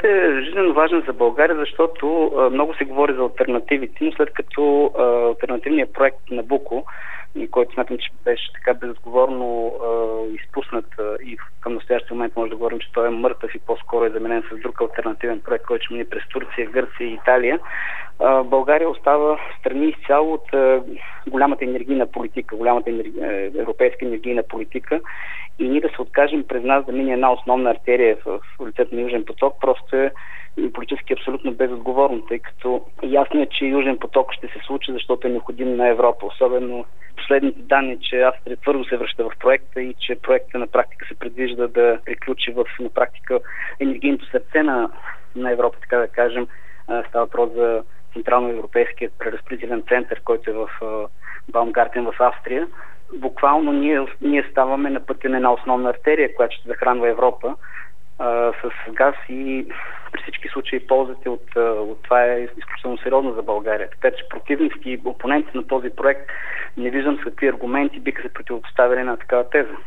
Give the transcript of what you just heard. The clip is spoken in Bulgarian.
е жизненно важен за България, защото много се говори за алтернативите, но след като алтернативният проект Набуко, който смятам, че беше така безотговорно изпуснат и към настоящия момент може да говорим, че той е мъртъв и по-скоро е заменен с друг алтернативен проект, който ще мине през Турция, Гърция и Италия. България остава страни изцяло от голямата енергийна политика, европейска енергийна политика и ние да се откажем през нас да мине една основна артерия в лицето на Южен поток, просто е политически абсолютно безотговорно, тъй като ясно е, че Южен поток ще се случи, защото е необходим на Европа. Особено последните данни, че Австрия твърдо се връща в проекта и че проектът на практика се предвижда да приключи на практика енергийното сърце на Европа, така да кажем. Става въпрос за Централно-европейският преразпределителен център, който е в Баумгартен в Австрия. Буквално ние ставаме на пътя на една основна артерия, която ще захранва Европа с газ и при всички случаи ползите от това е изключително сериозно за България. Така че противници и опоненти на този проект не виждам с какви аргументи биха се противопоставили на такава теза.